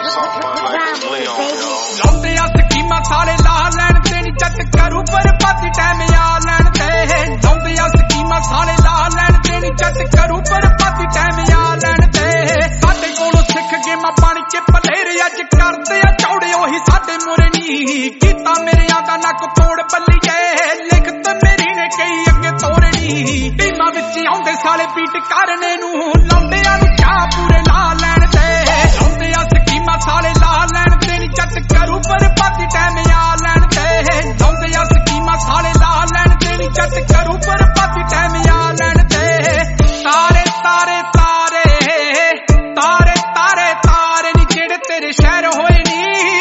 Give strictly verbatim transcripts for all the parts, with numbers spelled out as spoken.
ਲਾਉਂਦੇ ਆ ਸਕੀਮਾਂ ਸਾਲੇ ਲਾ ਲੈਣ ਤੇ ਨੀ ਜੱਟ ਕਰੂ ਬਰਬਾਦੀ ਟਾਈਮ ਆ ਲੈਣ ਤੇ ਲਾਉਂਦੇ ਆ ਸਕੀਮਾਂ ਸਾਲੇ ਲਾ ਲੈਣ ਤੇ ਨੀ ਜੱਟ ਕਰੂ ਬਰਬਾਦੀ ਟਾਈਮ ਆ ਲੈਣ ਤੇ ਸਾਡੇ ਕੋਲੋਂ ਸਿੱਖ ਗੇਮਾਂ ਪਾਣੀ ਚ ਪਲੇਰ ਅੱਜ ਕਰਦੇ ਆ ਚੌੜੇ ਉਹੀ ਸਾਡੇ ਮੁਰੇ ਨੀ ਕੀਤਾ ਮੇਰਿਆਂ ਦਾ ਨੱਕ ਤੋੜ ਬੱਲੀਏ ਲਿਖਤ ਮੇਰੀ ਨੇ ਕਈ ਅੱਗੇ ਤੋੜਨੀ ਟੀਮਾਂ ਵਿੱਚ ਆਉਂਦੇ ਸਾਲੇ ਪੀਟ ਕਰਨੇ ਨੂੰ ਲਾਉਂਦਿਆਂ ਨੂੰ ਚਾਹ ਪੂਰੇ ਲਾ ਲੈਣ ਤੇ ਲਾਉਂਦੇ ਆ ਸਕੀਮਾਂ ਸਾਲੇ ਲਾ ਲੈਣ ਤੇ ਨੀ ਜੱਟ ਕਰੂ ਬਰਬਾਦੀ ਟਾਈਮ ਆ ਲੈਣ ਤੇ ਲਾਉਂਦੇ ਆ ਸਕੀਮਾਂ ਸਾਲੇ ਲਾ ਲੈਣ ਤੇ ਨੀ ਜੱਟ ਕਰੂ ਬਰਬਾਦੀ ਟਾਈਮ ਆ ਲੈਣ ਤੇ ਤਾਰੇ ਤਾਰੇ ਤਾਰੇ ਤਾਰੇ ਤਾਰੇ ਤਾਰੇ ਨੀ ਜਿਹੜੇ ਤੇਰੇ ਸ਼ਹਿਰ ਹੋਏ ਨੀ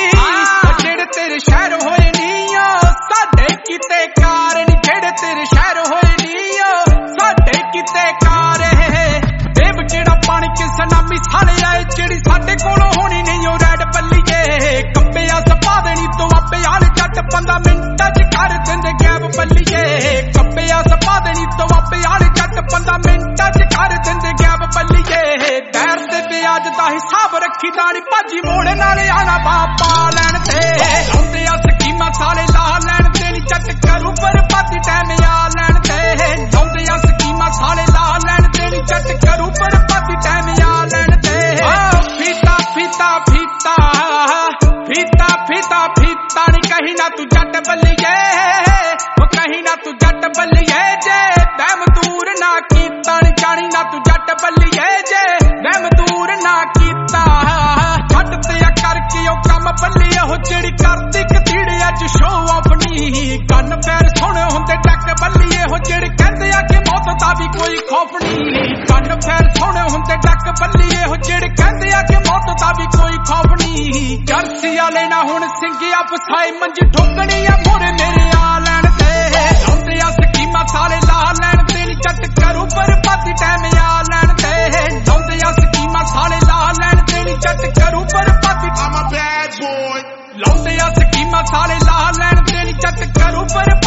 ਜਿਹੜੇ ਤੇਰੇ ਸ਼ਹਿਰ ਹੋਏ ਨੀ ਸਾਡੇ ਕਿਤੇ ਕਾਰ ਨੀ ਜਿਹੜੇ ਤੇਰੇ ਸ਼ਹਿਰ ਹੋਏ ਨੀ ਸਾਡੇ ਕਿਤੇ ਕਾਰ ਦੇਵ ਜਿਹੜਾ ਪਾਣੀ ਕੇ ਸਨਾਮੀ ਸਾਲੇ ਆਏ ਜਿਹੜੀ ਸਾਡੇ ਕੋਲੋਂ ਹੋਣੀ ਨਹੀਂ ਉਹ ਰੈਡ ਬੱਲੀਏ ਕੱਪਿਆ ਸਪਾ ਦੇਣੀ ਤੋਂ ਆਪੇ ਆਲੇ ਜੱਟ ਪੰਦਾ ਮਿੰਟਾਂ ਚ ਕਰ ਦਿੰਦੇ ਗੈਬ ਬੱਲੀਏ ਕੱਪਿਆ ਸਪਾ ਦੇਣੀ ਤੋਂ ਆਪੇ ਆਲੇ ਜੱਟ ਪੰਦਾ ਮਿੰਟਾਂ ਚ ਕਰ ਦਿੰਦੇ ਗੈਬ ਬੱਲੀਏ ਦੈਰ ਤੇ ਵਿਆਜ ਦਾ ਹਿਸਾਬ ਰੱਖੀ ਦਾਣੀ ਭਾਜੀ ਮੋੜ ਨਾਲੇ ਆਣਾ ਬਾਪਾ ਲੈਣ ਤੇ ਲਾਉਂਦੇ ਆ ਸਕੀਮਾਂ ਸਾਲੇ ਲਾ ਲੈਣ ਤੇ ਨੀ ਜੱਟ ਕਰੂ ਬਰਬਾਦੀ ਟਾਈਮ ਆ ਲੈਣ ਤੇ ਲਾਉਂਦੇ ਆ ਸਕੀਮਾਂ ਸਾਲੇ ਲਾ ਲੈਣ ਤੇ ਨੀ ਜੱਟ ਕਰੂ ਬਰਬਾਦੀ ਟਾਈਮ ਆ ਲੈਣ ਤੇ ਫੀਤਾ ਫੀਤਾ ਫੀਤਾ ਫੀਤਾ ਫੀਤਾ ਫੀਤਾ ਨੀ ਕਹੀ ਨਾ ਤੂੰ ਜੱਟ ਬੱਲੀਏ ਉਹ ਕਹੀ ਨਾ ਤੂੰ ਜੱਟ ਬੱਲੀਏ ਜੇ ਵਹਿਮ ਦੂਰ ਨਾ ਕੀਤਾ ਨੀ ਜਾਣੀ ਨਾ ਤੂੰ ਜੱਟ ਬੱਲੀਏ ਜੇ ਵਹਿਮ ਦੂਰ ਨਾ ਕੀਤਾ ਛੱਡ ਤੇ ਆ ਕਰਕੇ ਉਹ ਕੰਮ ਬੱਲੀਏ ਉਹ ਜਿਹੜੀ ਕਰਦੀ ਕਤੀੜੇ ਅੱਜ ਸ਼ੋਅ ਆਪਣੀ ਕੰਨ ਪੈਰ ਸੁਣ ਹੁੰਦੇ ਟੱਕ ਬੱਲੀਏ ਉਹ ਜਿਹੜੇ ਕਹਿੰਦੇ ਆ ਕਿ ਮੌਤ ਦਾ ਵੀ ਕੋਈ ਖੌਫ ਨਹੀਂ ਕੰਨ ਪੈਰ ਸੁਣ ਹੁੰਦੇ ਟੱਕ ਬੱਲੀਏ ਉਹ ਜਿਹੜੇ ਕਹਿੰਦੇ ਆ ਕਿ ਮੌਤ ਦਾ ਵੀ ਕੋਈ ਖੌਫ ਨਹੀਂ ਜਰਸੀ ਵਾਲੇ ਨਾ ਹੁਣ ਸਿੰਘਿਆ ਫਸਾਈ ਮੰਜ ਠੋਕਣੀ ਆ ਮੋਰੇ ਮੇਰੇ ਆ ਲੈਣ ਤੇ ਲਾਉਂਦੇ ਆ ਸਕੀਮਾਂ ਸਾਲੇ ਲਾ ਲੈਣ ਤੇ ਨੀ ਜੱਟ ਕਰੂ ਬਰਬਾਦੀ ਟਾਈਮ ਆ ਲੈਣ ਤੇ ਲਾਉਂਦੇ ਆ ਸਕੀਮਾਂ ਸਾਲੇ ਲਾ ਲੈਣ ਤੇ ਨੀ ਜੱਟ ਕਰੂ ਬਰਬਾਦੀ I'm a bad boy ਲਾਉਂਦੇ ਆ ਸਕੀਮਾਂ ਸਾਲੇ ਲਾ ਲੈਣ ਤੇ ਨੀ ਜੱਟ ਕਰੂ ਬਰਬਾਦੀ